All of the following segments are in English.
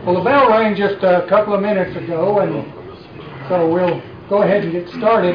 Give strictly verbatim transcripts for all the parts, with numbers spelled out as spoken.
Well, the bell rang just a couple of minutes ago, and so we'll go ahead and get started.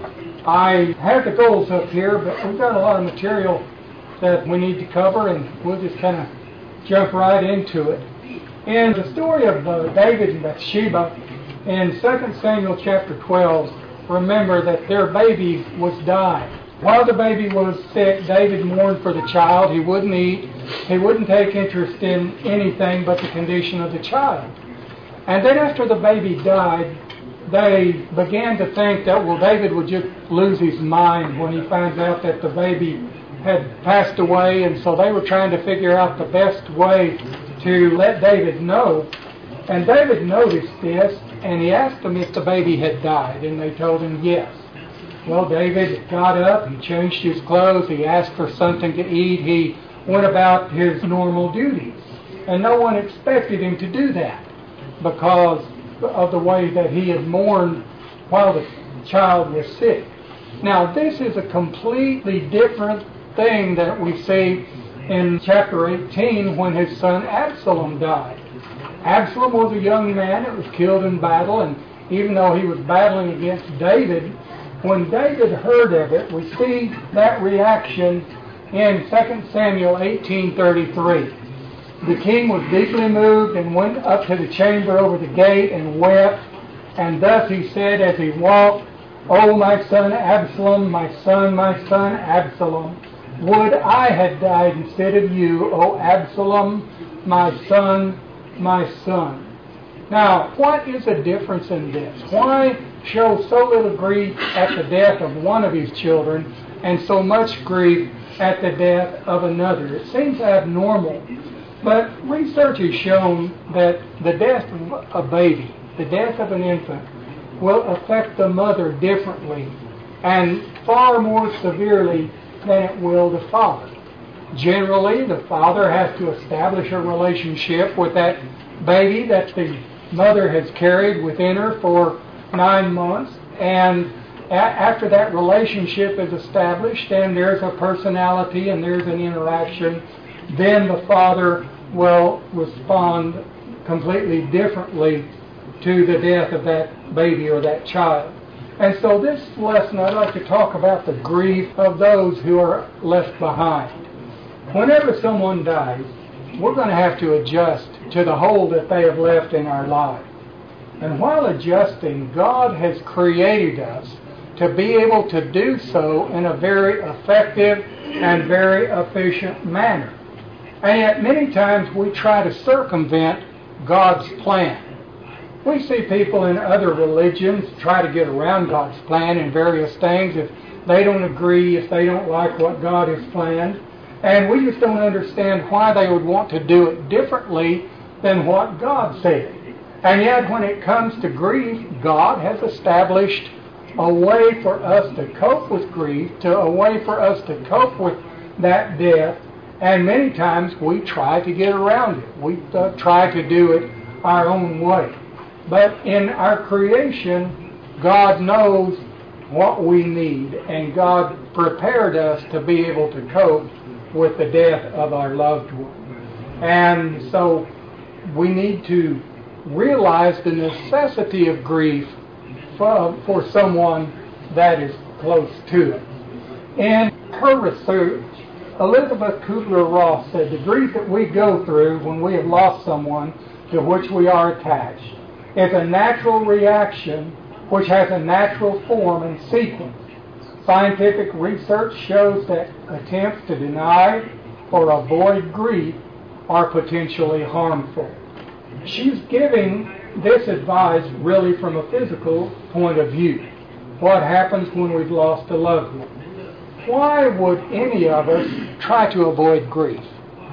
I have the goals up here, but we've got a lot of material that we need to cover, and we'll just kind of jump right into it. In the story of uh, David and Bathsheba, in Second Samuel chapter twelve, remember that their baby was dying. While the baby was sick, David mourned for the child. He wouldn't eat. He wouldn't take interest in anything but the condition of the child. And then after the baby died, they began to think that, well, David would just lose his mind when he finds out that the baby had passed away, and so they were trying to figure out the best way to let David know. And David noticed this, and he asked them if the baby had died, and they told him yes. Well, David got up, he changed his clothes, he asked for something to eat, he went about his normal duties. And no one expected him to do that because of the way that he had mourned while the child was sick. Now, this is a completely different thing that we see in chapter eighteen when his son Absalom died. Absalom was a young man that was killed in battle, and even though he was battling against David, when David heard of it, we see that reaction in Second Samuel eighteen thirty-three. The king was deeply moved and went up to the chamber over the gate and wept, and thus he said as he walked, "O my son Absalom, my son, my son Absalom, would I had died instead of you, O Absalom, my son, my son." Now, what is the difference in this? Why show so little grief at the death of one of his children and so much grief at the death of another? It seems abnormal. But research has shown that the death of a baby, the death of an infant, will affect the mother differently and far more severely than it will the father. Generally, the father has to establish a relationship with that baby that the mother has carried within her for nine months, and a- after that relationship is established and there's a personality and there's an interaction, then the father will respond completely differently to the death of that baby or that child. And so this lesson, I'd like to talk about the grief of those who are left behind. Whenever someone dies, we're going to have to adjust to the hole that they have left in our life. And while adjusting, God has created us to be able to do so in a very effective and very efficient manner. And yet many times we try to circumvent God's plan. We see people in other religions try to get around God's plan in various things if they don't agree, if they don't like what God has planned. And we just don't understand why they would want to do it differently than what God said. And yet when it comes to grief, God has established a way for us to cope with grief, to a way for us to cope with that death. And many times we try to get around it. We uh, try to do it our own way. But in our creation, God knows what we need, and God prepared us to be able to cope with the death of our loved one. And so we need to realize the necessity of grief for, for someone that is close to it. In her research, Elizabeth Kubler-Ross said the grief that we go through when we have lost someone to which we are attached is a natural reaction which has a natural form and sequence. Scientific research shows that attempts to deny or avoid grief are potentially harmful. She's giving this advice really from a physical point of view. What happens when we've lost a loved one? Why would any of us try to avoid grief?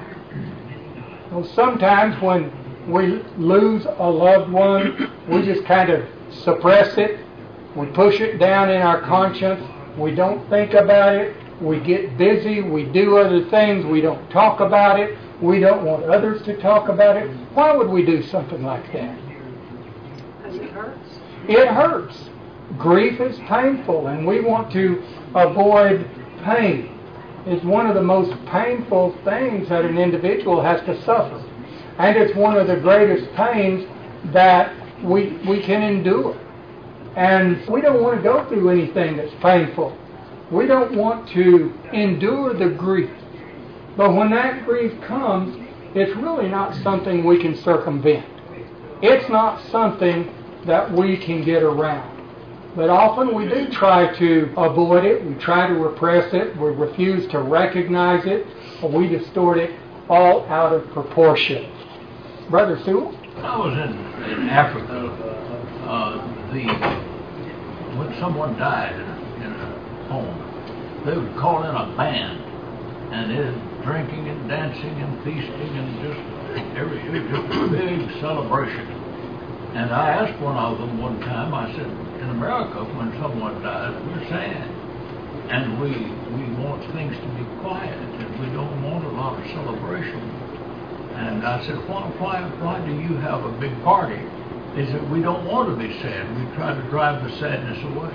Well, sometimes when we lose a loved one, we just kind of suppress it. We push it down in our conscience. We don't think about it. We get busy. We do other things. We don't talk about it. We don't want others to talk about it. Why would we do something like that? Because it hurts. It hurts. Grief is painful, and we want to avoid pain. It's one of the most painful things that an individual has to suffer. And it's one of the greatest pains that we, we can endure. And we don't want to go through anything that's painful. We don't want to endure the grief. But when that grief comes, it's really not something we can circumvent. It's not something that we can get around. But often we do try to avoid it. We try to repress it. We refuse to recognize it. Or we distort it all out of proportion. Brother Sewell? I was in, in Africa. Uh, the when someone died in a, in a home, they would call in a band, and it was drinking and dancing and feasting and just every it was just a big celebration. And I asked one of them one time. I said, "In America, when someone dies, we're sad, and we we want things to be quiet, and we don't want a lot of celebration." And I said, why, why, why do you have a big party? He said, we don't want to be sad. We try to drive the sadness away.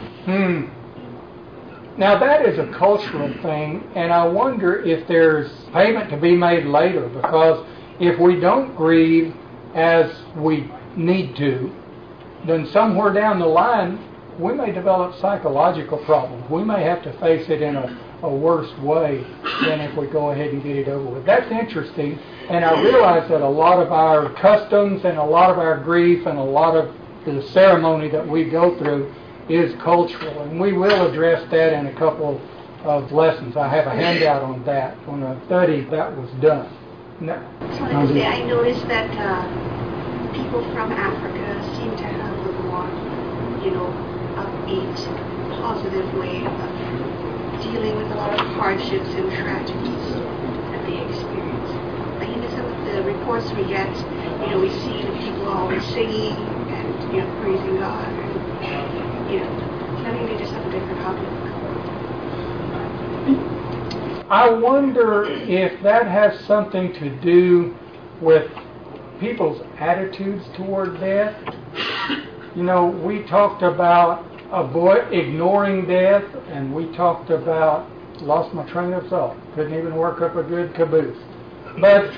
Hmm. Now that is a cultural thing, and I wonder if there's payment to be made later, because if we don't grieve as we need to, then somewhere down the line, we may develop psychological problems. We may have to face it in a, a worse way than if we go ahead and get it over with. That's interesting, and I realize that a lot of our customs and a lot of our grief and a lot of the ceremony that we go through is cultural, and we will address that in a couple of lessons. I have a handout on that, on a study that was done. Now, I just wanted to say, I noticed that uh, people from Africa seem to have a more, you know, upbeat, positive way of dealing with a lot of hardships and tragedies that they experience. Like in some of the reports we get, you know, we see the people always singing and, you know, praising God. And, you know, I think they just have a different outlook. I wonder if that has something to do with people's attitudes toward death. You know, we talked about avoid ignoring death, and we talked about, lost my train of thought, couldn't even work up a good caboose. But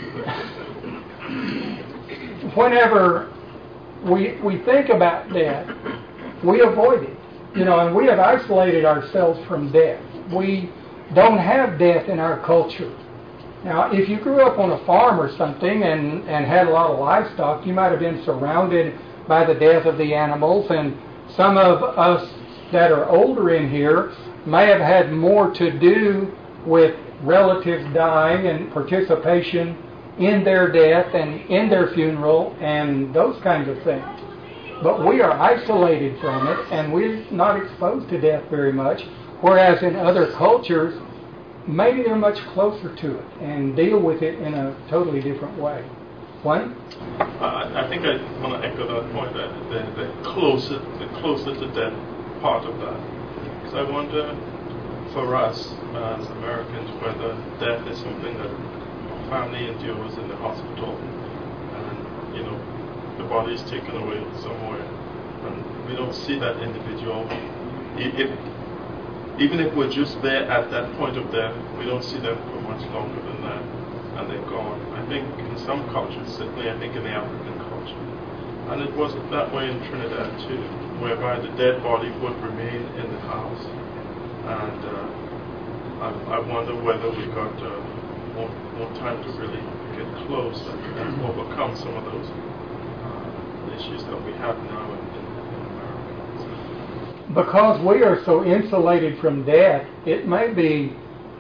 whenever we we think about death, we avoid it. You know, and we have isolated ourselves from death. We don't have death in our culture. Now, if you grew up on a farm or something and, and had a lot of livestock, you might have been surrounded by the death of the animals, and some of us that are older in here may have had more to do with relatives dying and participation in their death and in their funeral and those kinds of things. But we are isolated from it, and we're not exposed to death very much, whereas in other cultures, maybe they're much closer to it and deal with it in a totally different way. Wayne? Uh, I think I want to echo that point, that the, the closer the closer to death part of that. Because I wonder, for us as Americans, whether death is something that a family endures in the hospital, and, you know, the body is taken away somewhere, and we don't see that individual. If, even if we're just there at that point of death, we don't see them for much longer than that, and they're gone. I think in some cultures, certainly I think in the African culture, and it was that way in Trinidad too, whereby the dead body would remain in the house. And uh, I, I wonder whether we got uh, more, more time to really get close and, and overcome some of those uh, issues that we have now in, in, in America. Because we are so insulated from death, it may be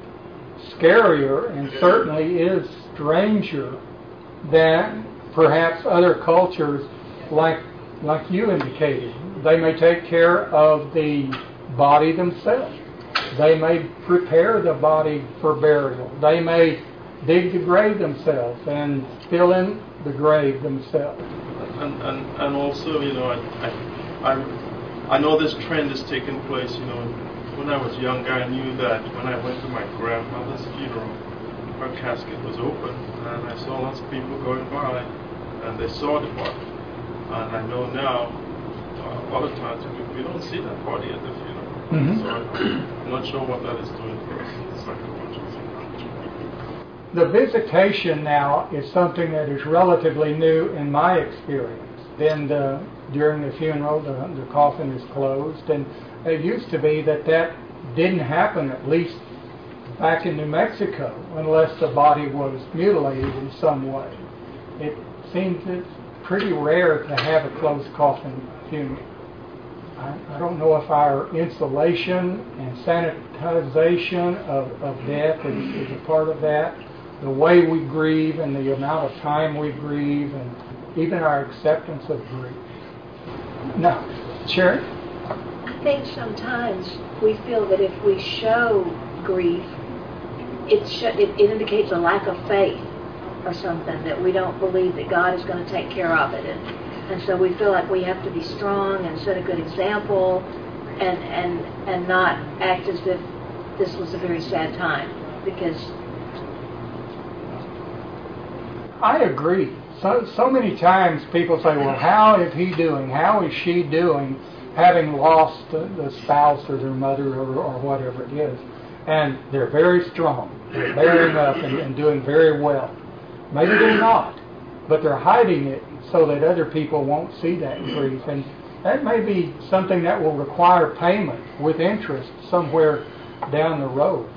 scarier and certainly is stranger than perhaps other cultures like like you indicated. They may take care of the body themselves. They may prepare the body for burial. They may dig the grave themselves and fill in the grave themselves. And and, and also, you know, I, I I I know this trend is taking place. You know, when I was younger, I knew that when I went to my grandmother's funeral, her casket was open, and I saw lots of people going by, and they saw the body. And I know now, uh, a lot of times we, we don't see that body at the funeral. Mm-hmm. So I, I'm not sure what that is doing for us psychologically. The visitation now is something that is relatively new in my experience. Then the, during the funeral, the, the coffin is closed, and it used to be that that didn't happen, at least back in New Mexico, unless the body was mutilated in some way. It seems it's pretty rare to have a closed coffin funeral. I, I don't know if our insulation and sanitization of, of death is, is a part of that. The way we grieve and the amount of time we grieve, and even our acceptance of grief. No, Sharon? I think sometimes we feel that if we show grief, it, sh- it, it indicates a lack of faith or something, that we don't believe that God is going to take care of it. And, and so we feel like we have to be strong and set a good example and, and, and not act as if this was a very sad time. Because I agree. So, so many times people say, well, how is he doing? How is she doing, having lost the, the spouse or their mother or, or whatever it is? And they're very strong. They're bearing up and, and doing very well. Maybe they're not, but they're hiding it so that other people won't see that grief. And that may be something that will require payment with interest somewhere down the road.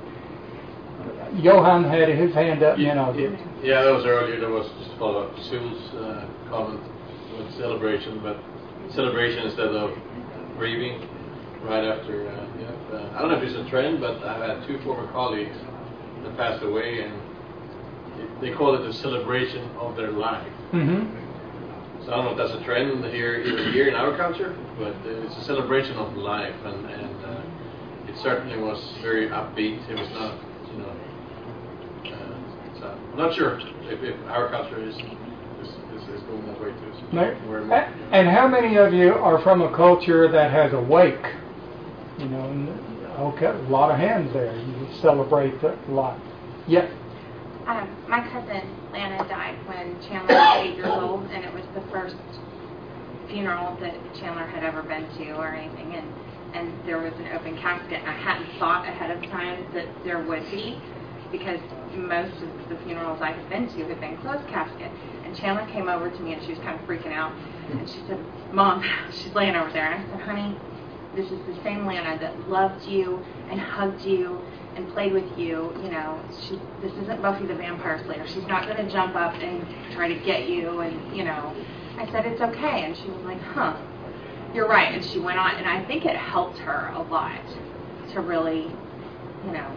Johan had his hand up, you know. Yeah, that was earlier. There was just follow up Sue's uh, comment with celebration, but celebration instead of grieving right after. Uh, yeah, uh, I don't know if it's a trend, but I've had two former colleagues that passed away, and it, they call it the celebration of their life. Mm-hmm. So I don't know if that's a trend here, even here in our culture, but uh, it's a celebration of life, and, and uh, it certainly was very upbeat. It was not, you know. Uh, so I'm not sure if, if our culture is, is, is, is going that way too. So we're, And, and how many of you are from a culture that has a wake? You know, and, okay, a lot of hands there. You celebrate a lot. Yes. Um, my cousin Lana died when Chandler was eight years old, and it was the first funeral that Chandler had ever been to or anything, and, and there was an open casket, and I hadn't thought ahead of time that there would be, because most of the funerals I had been to had been closed casket. And Chandler came over to me, and she was kind of freaking out, and she said, Mom, she's laying over there, and I said, honey, this is the same Lana that loved you and hugged you and played with you. You know, she, this isn't Buffy the Vampire Slayer. She's not going to jump up and try to get you. And, you know, I said, it's okay. And she was like, huh, you're right. And she went on. And I think it helped her a lot to really, you know,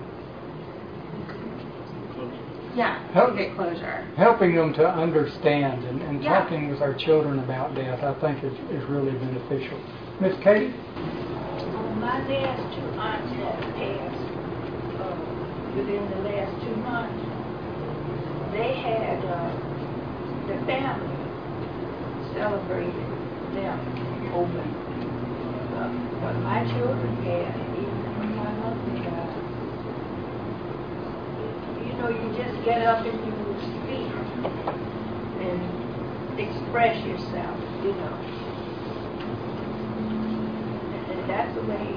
yeah, Help, get closure. Helping them to understand and, and Yeah. talking with our children about death, I think, is, is really beneficial. Miss Katie? My last two aunts had passed uh, within the last two months. They had, uh, the family celebrated them open. Uh, but my children had, even when my husband died, you know, you just get up and you speak and express yourself, you know. And that's the way.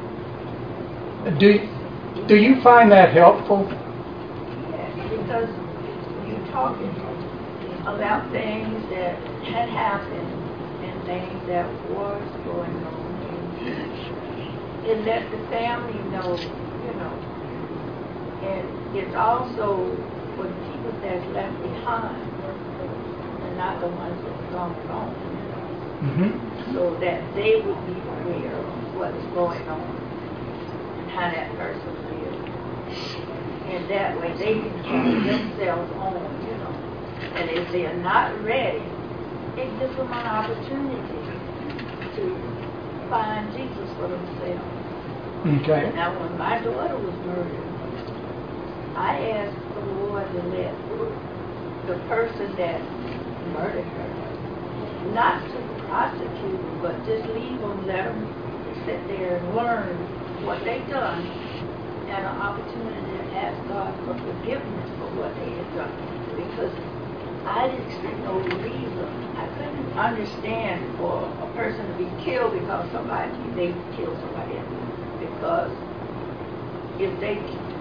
Do, do you find that helpful? Yes, because you're talking about things that had happened and things that was going on. And it let the family know, you know. And it's also for the people that's left behind and not the ones that's gone wrong, you know. Mm-hmm. So that they would be aware of what is going on and how that person lives. And that way they can carry themselves on, you know. And if they're not ready, it gives them an opportunity to find Jesus for themselves. Okay. Now, when my daughter was murdered, I asked the Lord to let the person that murdered her not to prosecute them, but just leave them, let them sit there and learn what they've done, and an opportunity to ask God for forgiveness for what they had done. Because I didn't see no reason. I couldn't understand for a person to be killed because somebody, they killed somebody else. Because if they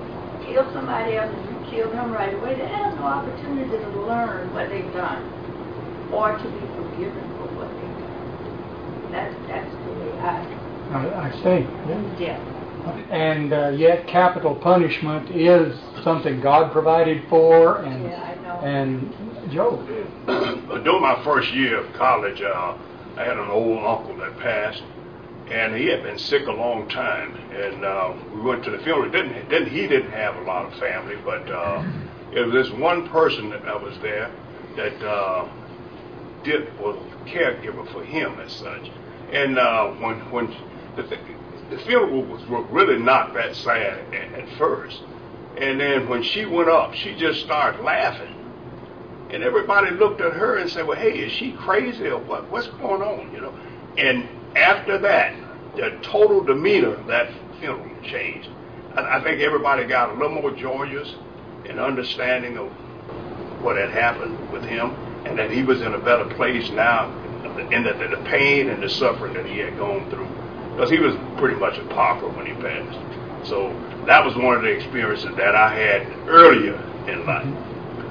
kill somebody else and you kill them right away, they have no opportunity to learn what they've done or to be forgiven for what they've done. That's, that's the way I, I, I see. yeah. And uh, yet capital punishment is something God provided for. And, Yeah, I know. and Joe. During my first year of college, uh, I had an old uncle that passed, and he had been sick a long time. And uh, we went to the funeral. Didn't, didn't he didn't have a lot of family, but uh, it was this one person that was there that uh, did was a caregiver for him as such. And uh, when when the, the funeral was really not that sad at, at first, and then when she went up, she just started laughing. And everybody looked at her and said, well, hey, is she crazy or what? What's going on, you know? And after that, the total demeanor of that funeral changed. And I think everybody got a little more joyous and understanding of what had happened with him, and that he was in a better place now, and that the pain and the suffering that he had gone through. Because he was pretty much a pauper when he passed. So that was one of the experiences that I had earlier in life.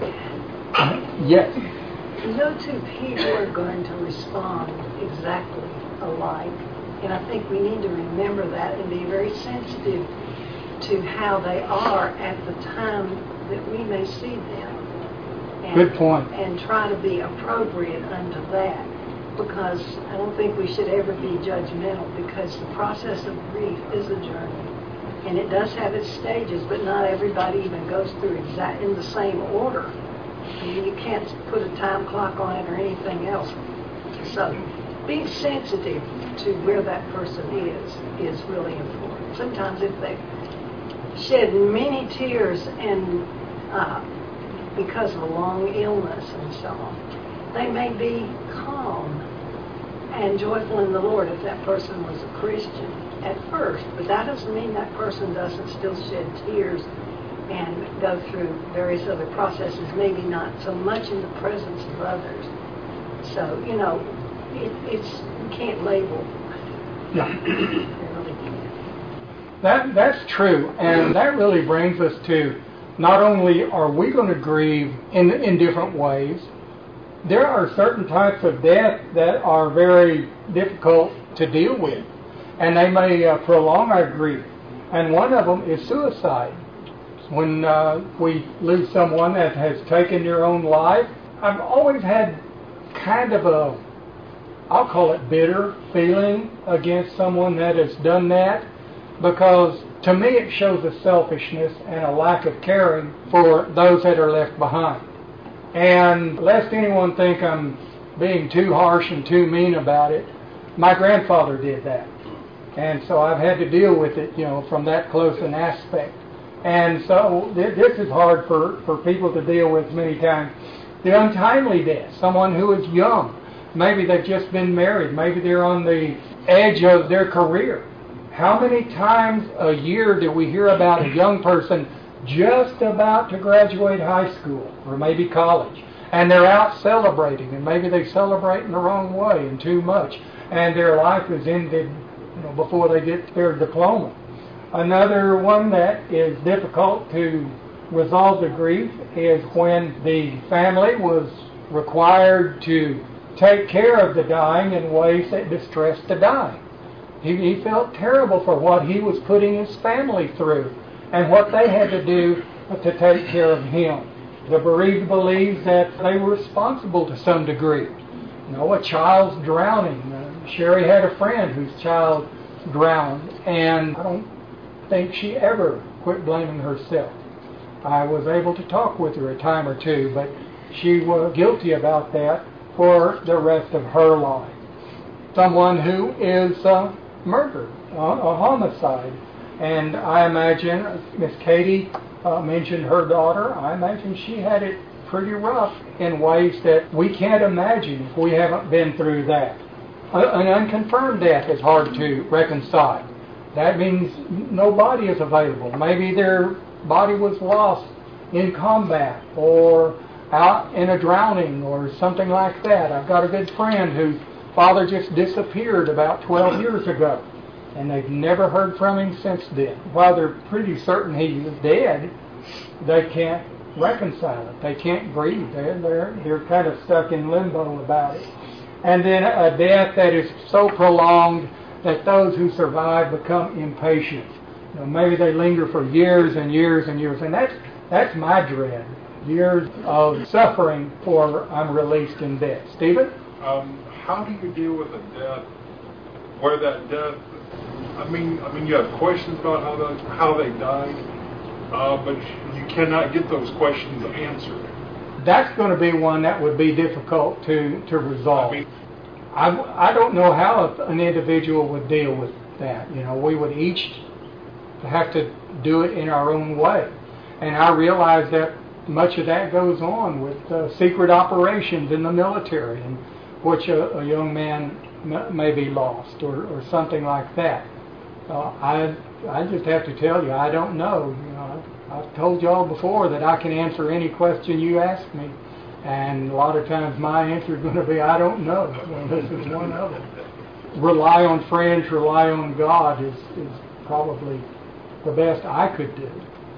Yes. No two people are going to respond exactly alike. And I think we need to remember that and be very sensitive to how they are at the time that we may see them. And, Good point. And try to be appropriate unto that. Because I don't think we should ever be judgmental, because the process of grief is a journey. And it does have its stages, but not everybody even goes through exact in the same order. I mean, you can't put a time clock on it or anything else. So being sensitive to where that person is is really important. Sometimes if they shed many tears and uh, because of a long illness and so on, they may be calm and joyful in the Lord if that person was a Christian at first, but that doesn't mean that person doesn't still shed tears and go through various other processes, maybe not so much in the presence of others. So, you know, it, it's, you can't label. Yeah. You really can't. That, that's true, and that really brings us to not only are we going to grieve in, in different ways, there are certain types of death that are very difficult to deal with, and they may uh, prolong our grief. And one of them is suicide. When uh, we lose someone that has taken their own life, I've always had kind of a, I'll call it bitter feeling against someone that has done that, because to me it shows a selfishness and a lack of caring for those that are left behind. And lest anyone think I'm being too harsh and too mean about it, my grandfather did that. And so I've had to deal with it, you know, from that close an aspect. And so th- this is hard for, for people to deal with many times. The untimely death, someone who is young. Maybe they've just been married. Maybe they're on the edge of their career. How many times a year do we hear about a young person just about to graduate high school or maybe college, and they're out celebrating, and maybe they celebrate in the wrong way and too much, and their life is ended, you know, before they get their diploma. Another one that is difficult to resolve the grief is when the family was required to take care of the dying in ways that distressed the dying. He, he felt terrible for what he was putting his family through and what they had to do to take care of him. The bereaved believes that they were responsible to some degree. You know, a child's drowning. Uh, Sherry had a friend whose child drowned, and I don't think she ever quit blaming herself. I was able to talk with her a time or two, but she was guilty about that for the rest of her life. Someone who is uh, murdered, uh, a homicide. And I imagine, Miss Katie uh, mentioned her daughter, I imagine she had it pretty rough in ways that we can't imagine if we haven't been through that. An unconfirmed death is hard to reconcile. That means no body is available. Maybe their body was lost in combat or out in a drowning or something like that. I've got a good friend whose father just disappeared about twelve years ago, and they've never heard from him since then. While they're pretty certain he was dead, they can't reconcile it. They can't grieve. They're, they're, they're kind of stuck in limbo about it. And then a death that is so prolonged that those who survive become impatient. You know, maybe they linger for years and years and years. And that's, that's my dread. Years of suffering before I'm released in death. Stephen? Um, how do you deal with a death where that death, I mean, I mean, you have questions about how they, how they died, uh, but you cannot get those questions answered. That's going to be one that would be difficult to, to resolve. I mean, I, I don't know how an individual would deal with that. You know, we would each have to do it in our own way. And I realize that much of that goes on with uh, secret operations in the military, in which a, a young man m- may be lost or, or something like that. Uh, I I just have to tell you, I don't know. You know, I've told y'all before that I can answer any question you ask me, and a lot of times my answer is going to be, I don't know. Well, this is one of them. Rely on friends, rely on God is, is probably the best I could do.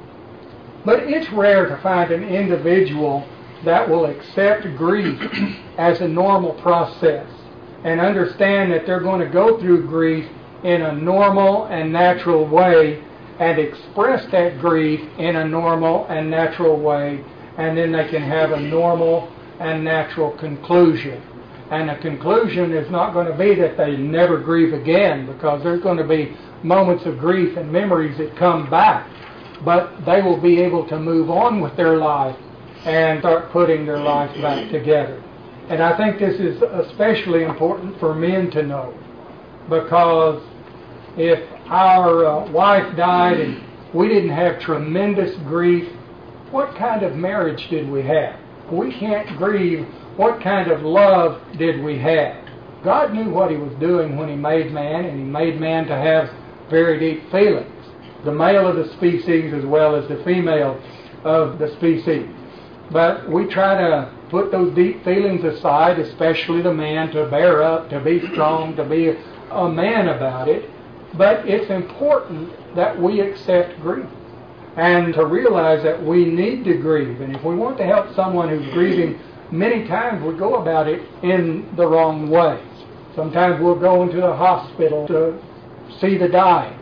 But it's rare to find an individual that will accept grief as a normal process and understand that they're going to go through grief in a normal and natural way and express that grief in a normal and natural way, and then they can have a normal and natural conclusion. And the conclusion is not going to be that they never grieve again, because there's going to be moments of grief and memories that come back, but they will be able to move on with their life and start putting their life back together. And I think this is especially important for men to know, because if our uh, wife died and we didn't have tremendous grief, what kind of marriage did we have? We can't grieve. What kind of love did we have? God knew what He was doing when He made man, and He made man to have very deep feelings, the male of the species as well as the female of the species. But we try to put those deep feelings aside, especially the man, to bear up, to be strong, to be a man about it. But it's important that we accept grief and to realize that we need to grieve. And if we want to help someone who's grieving, many times we go about it in the wrong ways. Sometimes we'll go into the hospital to see the dying,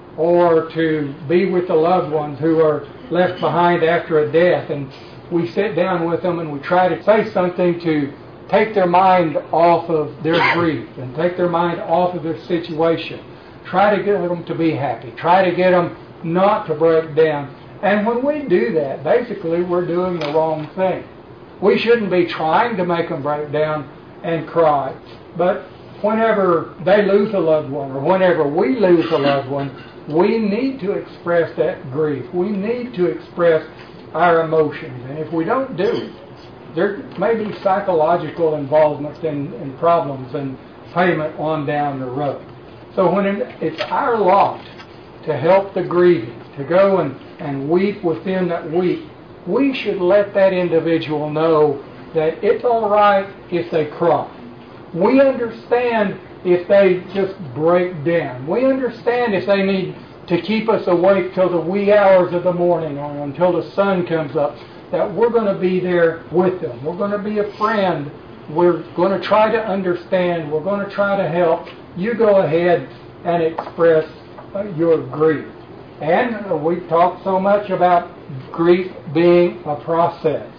or to be with the loved ones who are left behind after a death, and we sit down with them and we try to say something to take their mind off of their grief and take their mind off of their situation. Try to get them to be happy. Try to get them not to break down. And when we do that, basically we're doing the wrong thing. We shouldn't be trying to make them break down and cry. But whenever they lose a loved one, or whenever we lose a loved one, we need to express that grief. We need to express our emotions. And if we don't do it, there may be psychological involvement and, and problems and payment on down the road. So when it's our lot to help the grieving, to go and, and weep with them that weep, we should let that individual know that it's all right if they cry. We understand if they just break down. We understand if they need to keep us awake till the wee hours of the morning or until the sun comes up, that we're going to be there with them. We're going to be a friend. We're going to try to understand. We're going to try to help. You go ahead and express uh, your grief. And uh, we've talked so much about grief being a process.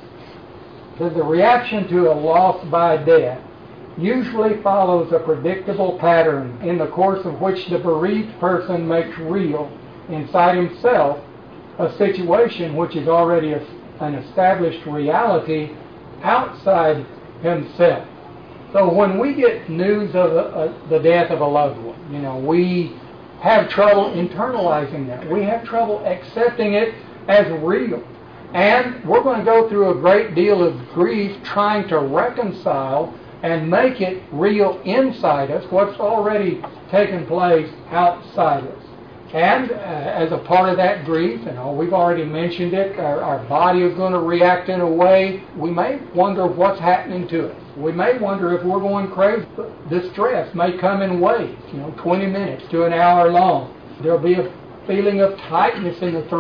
So the reaction to a loss by death usually follows a predictable pattern in the course of which the bereaved person makes real inside himself a situation which is already a, an established reality outside himself. So when we get news of a, a, the death of a loved one, you know, we have trouble internalizing that. We have trouble accepting it as real. And we're going to go through a great deal of grief trying to reconcile and make it real inside us what's already taken place outside us. And uh, as a part of that grief, you know, we've already mentioned it, our, our body is going to react in a way. We may wonder what's happening to us. We may wonder if we're going crazy. The stress may come in waves, you know, twenty minutes to an hour long. There'll be a feeling of tightness in the throat.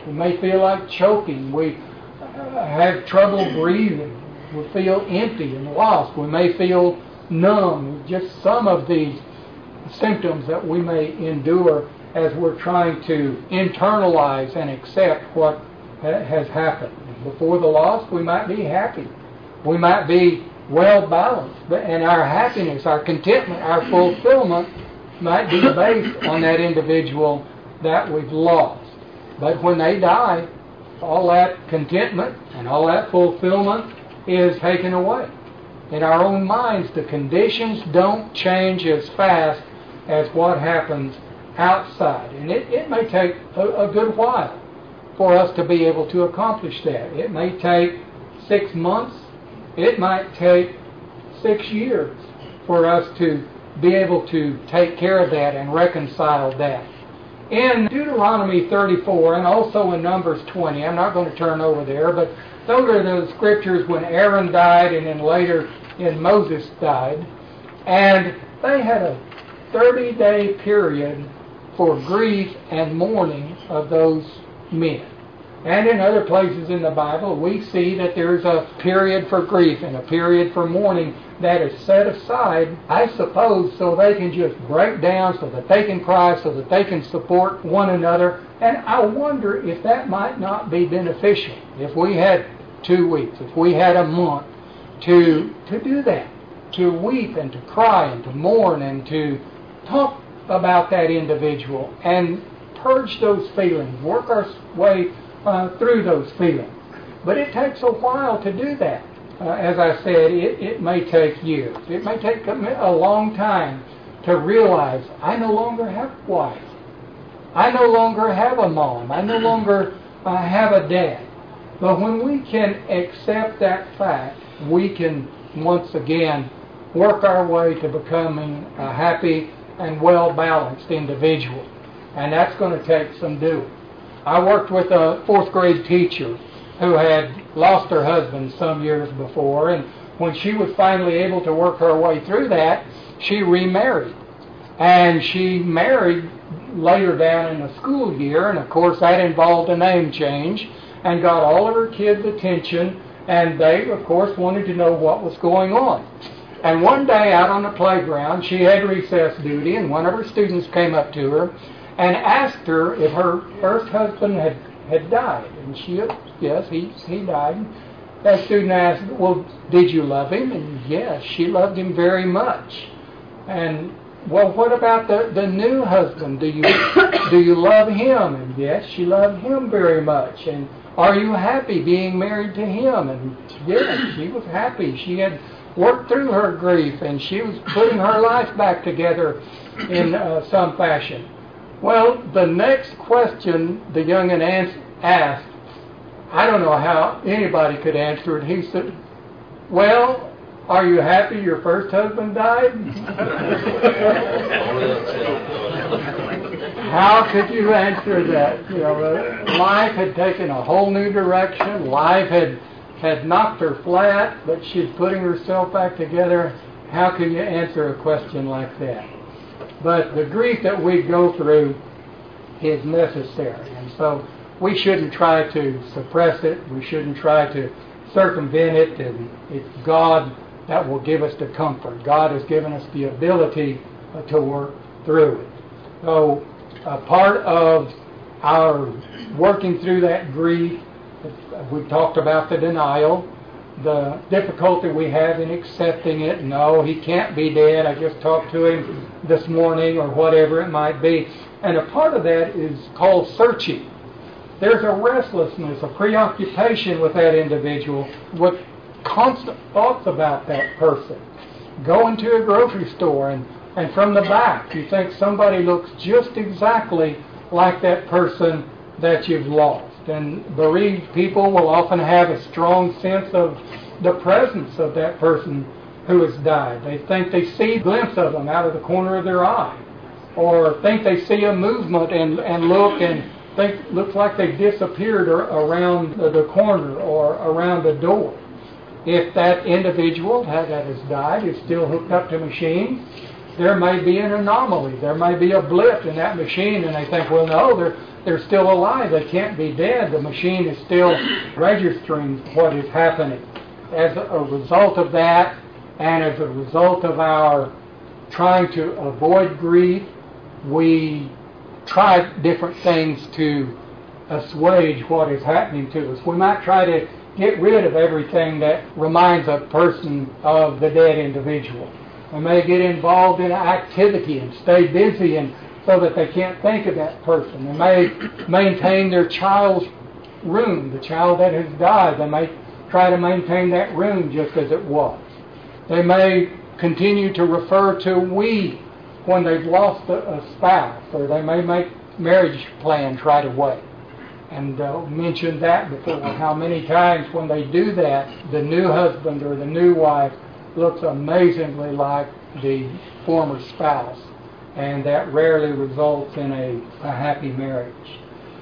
We may feel like choking. We uh, have trouble breathing. We feel empty and lost. We may feel numb. Just some of the symptoms that we may endure as we're trying to internalize and accept what ha- has happened. Before the loss, we might be happy. We might be well balanced, and our happiness, our contentment, our fulfillment might be based on that individual that we've lost. But when they die, all that contentment and all that fulfillment is taken away. In our own minds, the conditions don't change as fast as what happens outside. And it, it may take a, a good while for us to be able to accomplish that. It may take six months. It might take six years for us to be able to take care of that and reconcile that. In Deuteronomy thirty-four and also in Numbers twenty, I'm not going to turn over there, but those are the scriptures when Aaron died and then later in Moses died. And they had a thirty-day period for grief and mourning of those men. And in other places in the Bible, we see that there's a period for grief and a period for mourning that is set aside, I suppose, so they can just break down, so that they can cry, so that they can support one another. And I wonder if that might not be beneficial. If we had two weeks, if we had a month to to do that, to weep and to cry and to mourn and to talk about that individual and purge those feelings, work our way uh, through those feelings. But it takes a while to do that. Uh, as I said, it, it may take years. It may take a, a long time to realize I no longer have a wife. I no longer have a mom. I no longer uh, have a dad. But when we can accept that fact, we can once again work our way to becoming a happy and well-balanced individual. And that's going to take some doing. I worked with a fourth grade teacher who had lost her husband some years before, and when she was finally able to work her way through that, she remarried. And she married later down in the school year, and of course that involved a name change, and got all of her kids' attention, and they, of course, wanted to know what was going on. And one day out on the playground, she had recess duty, and one of her students came up to her and asked her if her first husband had, had died. And she, yes, he, he died. That student asked, well, did you love him? And yes, she loved him very much. And, well, what about the, the new husband? Do you, do you love him? And yes, she loved him very much. And are you happy being married to him? And yes, she was happy. She had worked through her grief, and she was putting her life back together in uh, some fashion. Well, the next question the young'un asked, I don't know how anybody could answer it. He said, well, are you happy your first husband died? How could you answer that? You know, life had taken a whole new direction. Life had had knocked her flat, but she's putting herself back together. How can you answer a question like that? But the grief that we go through is necessary, and so we shouldn't try to suppress it. We shouldn't try to circumvent it, and it's God that will give us the comfort. God has given us the ability uh, to work through it. So a part of our working through that grief, we talked about the denial, the difficulty we have in accepting it. No, he can't be dead. I just talked to him this morning, or whatever it might be. And a part of that is called searching. There's a restlessness, a preoccupation with that individual, with constant thoughts about that person. Going to a grocery store, and, and from the back, you think somebody looks just exactly like that person that you've lost. And bereaved people will often have a strong sense of the presence of that person who has died. They think they see a glimpse of them out of the corner of their eye, or think they see a movement and, and look and think looks like they disappeared or, around the, the corner or around the door. If that individual that has died is still hooked up to machines, there may be an anomaly. There may be a blip in that machine, and they think, well, no, they're, they're still alive. They can't be dead. The machine is still registering what is happening. As a result of that, and as a result of our trying to avoid grief, we try different things to assuage what is happening to us. We might try to get rid of everything that reminds a person of the dead individual. They may get involved in an activity and stay busy and so that they can't think of that person. They may maintain their child's room, the child that has died. They may try to maintain that room just as it was. They may continue to refer to we when they've lost a, a spouse, or they may make marriage plans right away. And uh, mentioned that before, how many times when they do that, the new husband or the new wife looks amazingly like the former spouse, and that rarely results in a, a happy marriage.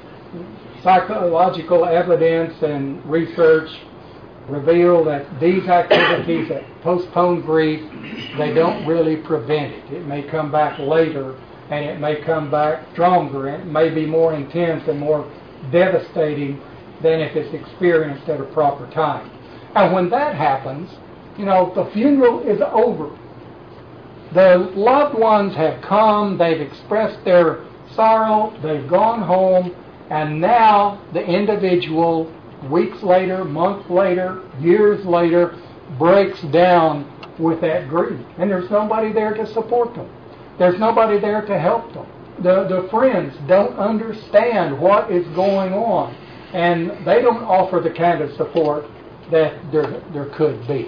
Psychological evidence and research reveal that these activities that postpone grief, they don't really prevent it. It may come back later, and it may come back stronger, and it may be more intense and more devastating than if it's experienced at a proper time. And when that happens, you know, the funeral is over. The loved ones have come, they've expressed their sorrow, they've gone home, and now the individual, weeks later, months later, years later, breaks down with that grief. And there's nobody there to support them. There's nobody there to help them. The, the friends don't understand what is going on, and they don't offer the kind of support that there, there could be.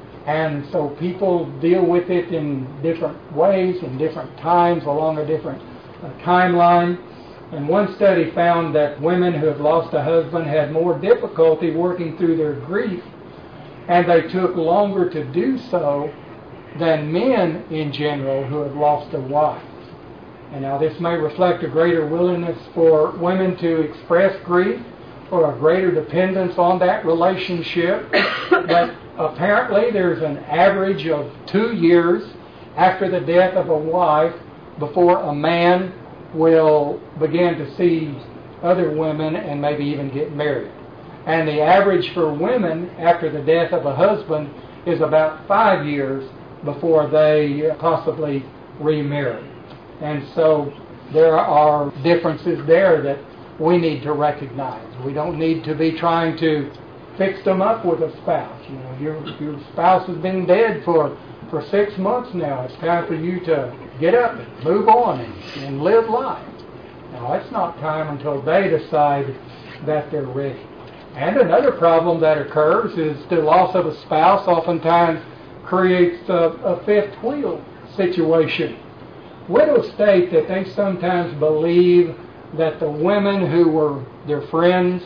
And so people deal with it in different ways, in different times, along a different uh, timeline. And one study found that women who have lost a husband had more difficulty working through their grief, and they took longer to do so than men in general who have lost a wife. And now this may reflect a greater willingness for women to express grief or a greater dependence on that relationship. But apparently there's an average of two years after the death of a wife before a man will begin to see other women and maybe even get married. And the average for women after the death of a husband is about five years before they possibly remarry. And so there are differences there that we need to recognize. We don't need to be trying to fix them up with a spouse. You know, your, your spouse has been dead for, for six months now. It's time for you to get up and move on and, and live life. Now, it's not time until they decide that they're ready. And another problem that occurs is the loss of a spouse oftentimes creates a, a fifth wheel situation. Widows state that they sometimes believe that the women who were their friends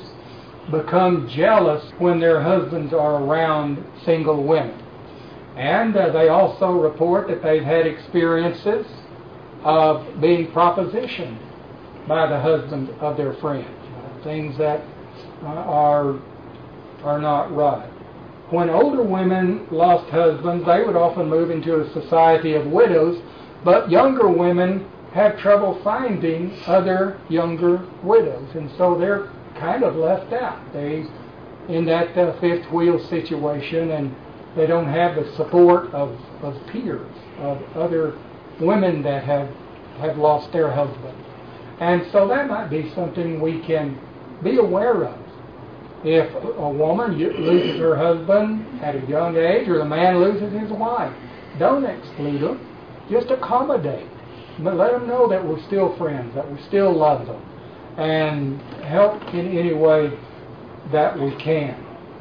become jealous when their husbands are around single women. And uh, they also report that they've had experiences of being propositioned by the husband of their friend, uh, things that uh, are, are not right. When older women lost husbands, they would often move into a society of widows, but younger women have trouble finding other younger widows, and so they're kind of left out. They in that uh, fifth wheel situation, and they don't have the support of, of peers, of other women that have, have lost their husband. And so that might be something we can be aware of. If a woman loses her husband at a young age, or the man loses his wife, don't exclude them. Just accommodate. But let them know that we're still friends, that we still love them, and help in any way that we can.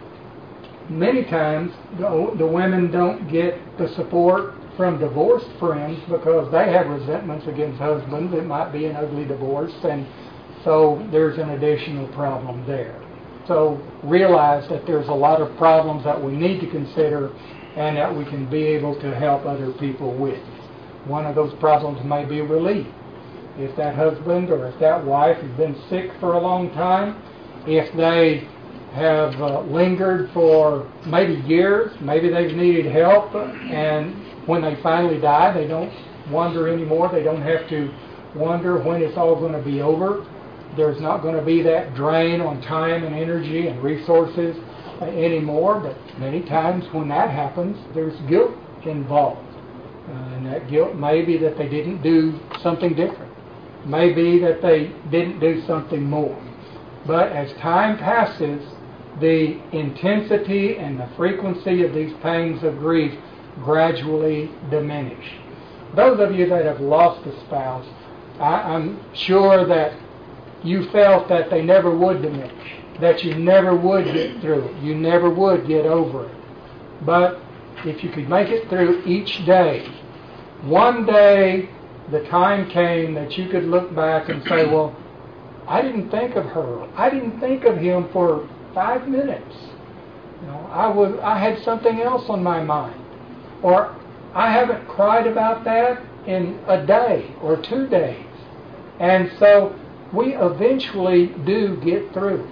Many times, the, the women don't get the support from divorced friends because they have resentments against husbands. It might be an ugly divorce, and so there's an additional problem there. So realize that there's a lot of problems that we need to consider and that we can be able to help other people with. One of those problems may be relief. If that husband or if that wife has been sick for a long time, if they have uh, lingered for maybe years, maybe they've needed help, and when they finally die, they don't wonder anymore. They don't have to wonder when it's all going to be over. There's not going to be that drain on time and energy and resources uh, anymore. But many times when that happens, there's guilt involved. Uh, and that guilt may be that they didn't do something different. Maybe that they didn't do something more. But as time passes, the intensity and the frequency of these pangs of grief gradually diminish. Those of you that have lost a spouse, I, I'm sure that you felt that they never would diminish, that you never would get through it, you never would get over it. But if you could make it through each day, one day the time came that you could look back and say, well, I didn't think of her. I didn't think of him for five minutes. You know, I was I had something else on my mind. Or I haven't cried about that in a day or two days. And so we eventually do get through.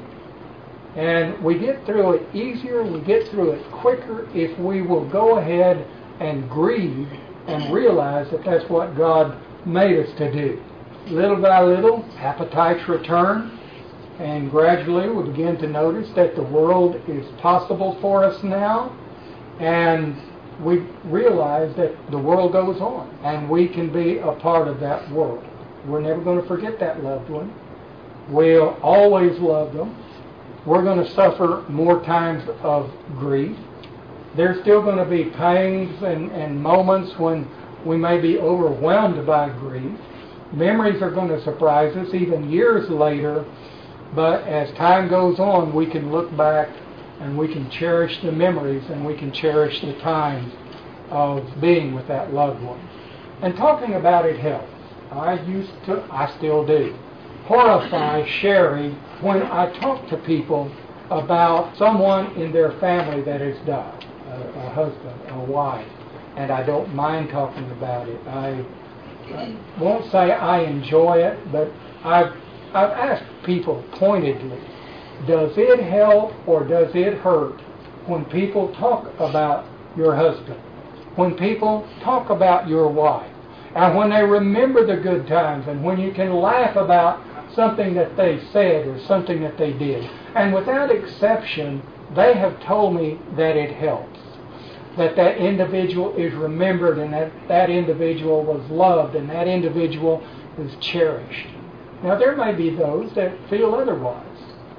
And we get through it easier, we get through it quicker if we will go ahead and grieve and realize that that's what God made us to do. Little by little, appetites return, and gradually we begin to notice that the world is possible for us now, and we realize that the world goes on, and we can be a part of that world. We're never going to forget that loved one. We'll always love them. We're going to suffer more times of grief. There's still going to be pangs and, and moments when we may be overwhelmed by grief. Memories are going to surprise us even years later, but as time goes on, we can look back and we can cherish the memories and we can cherish the times of being with that loved one. And talking about it helps. I used to, I still do, horrify Sherry when I talk to people about someone in their family that has died, a, a husband, a wife, and I don't mind talking about it. I, I won't say I enjoy it, but I've, I've asked people pointedly, does it help or does it hurt when people talk about your husband, when people talk about your wife, and when they remember the good times, and when you can laugh about something that they said or something that they did? And without exception, they have told me that it helps, that that individual is remembered and that that individual was loved and that individual is cherished. Now, there may be those that feel otherwise,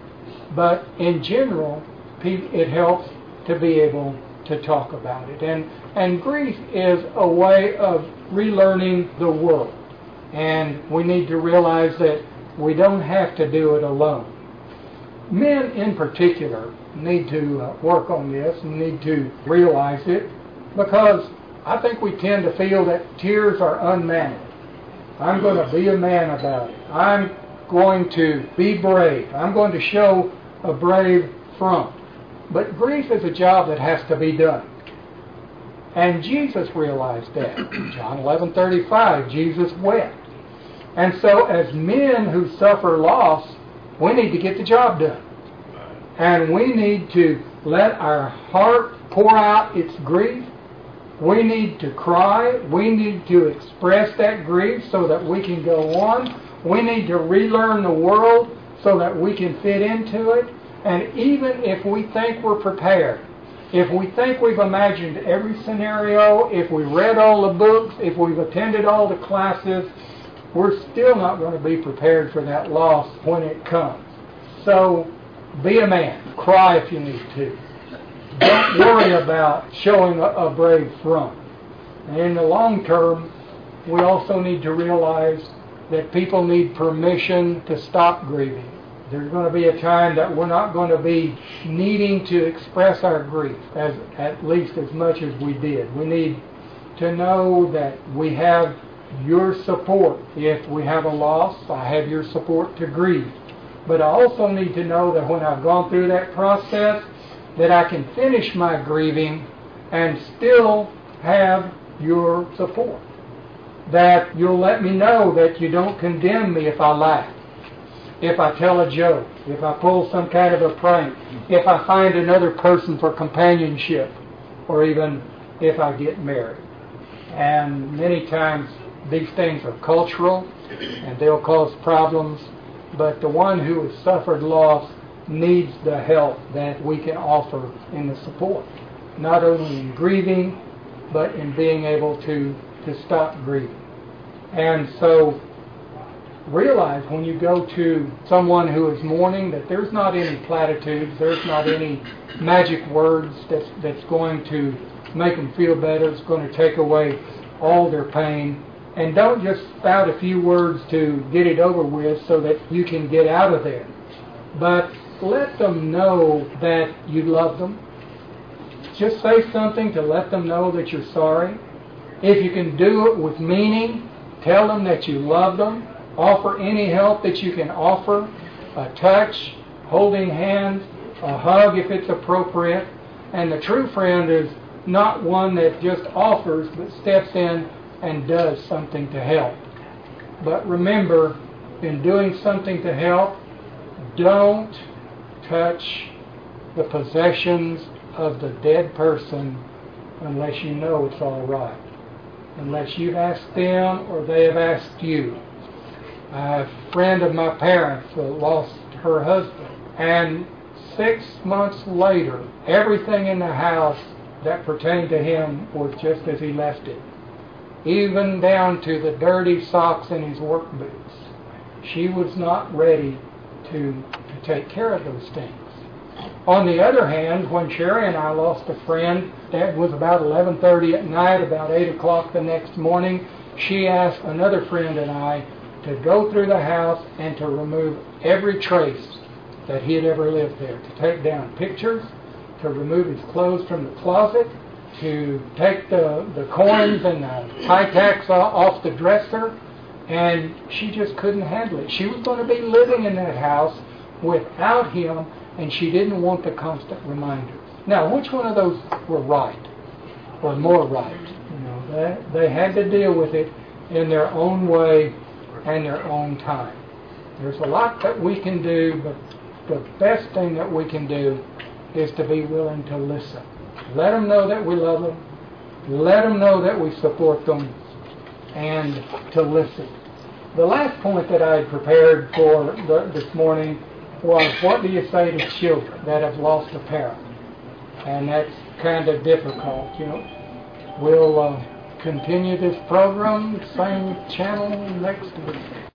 but in general, it helps to be able to talk about it. And, and grief is a way of relearning the world, and we need to realize that we don't have to do it alone. Men in particular need to uh, work on this and need to realize it, because I think we tend to feel that tears are unmanly. I'm going to be a man about it. I'm going to be brave. I'm going to show a brave front. But grief is a job that has to be done. And Jesus realized that. John eleven thirty-five, Jesus wept. And so as men who suffer loss, we need to get the job done. And we need to let our heart pour out its grief. We need to cry. We need to express that grief so that we can go on. We need to relearn the world so that we can fit into it. And even if we think we're prepared, if we think we've imagined every scenario, if we read all the books, if we've attended all the classes, we're still not going to be prepared for that loss when it comes. So be a man. Cry if you need to. Don't worry about showing a, a brave front. And in the long term, we also need to realize that people need permission to stop grieving. There's going to be a time that we're not going to be needing to express our grief as at least as much as we did. We need to know that we have your support. If we have a loss, I have your support to grieve. But I also need to know that when I've gone through that process, that I can finish my grieving and still have your support. That you'll let me know that you don't condemn me if I laugh, if I tell a joke, if I pull some kind of a prank, if I find another person for companionship, or even if I get married. And many times these things are cultural and they'll cause problems, but the one who has suffered loss needs the help that we can offer in the support, not only in grieving, but in being able to, to stop grieving. And so realize when you go to someone who is mourning that there's not any platitudes, there's not any magic words that's, that's going to make them feel better, it's going to take away all their pain. And don't just spout a few words to get it over with so that you can get out of there. But let them know that you love them. Just say something to let them know that you're sorry. If you can do it with meaning, tell them that you love them. Offer any help that you can offer. A touch, holding hands, a hug if it's appropriate. And the true friend is not one that just offers but steps in and does something to help. But remember, in doing something to help, don't touch the possessions of the dead person unless you know it's all right. Unless you've asked them or they have asked you. A friend of my parents uh, lost her husband, and six months later, everything in the house that pertained to him was just as he left it, even down to the dirty socks in his work boots. She was not ready to, to take care of those things. On the other hand, when Sherry and I lost a friend, that was about eleven thirty at night, about eight o'clock the next morning, she asked another friend and I to go through the house and to remove every trace that he had ever lived there, to take down pictures, to remove his clothes from the closet, to take the, the coins and the tie tacks off the dresser, and she just couldn't handle it. She was going to be living in that house without him, and she didn't want the constant reminders. Now, which one of those were right, or more right? You know, they, they had to deal with it in their own way and their own time. There's a lot that we can do, but the best thing that we can do is to be willing to listen. Let them know that we love them. Let them know that we support them, and to listen. The last point that I had prepared for the, this morning was, what do you say to children that have lost a parent? And that's kind of difficult, you know. We'll uh, continue this program, same channel next week.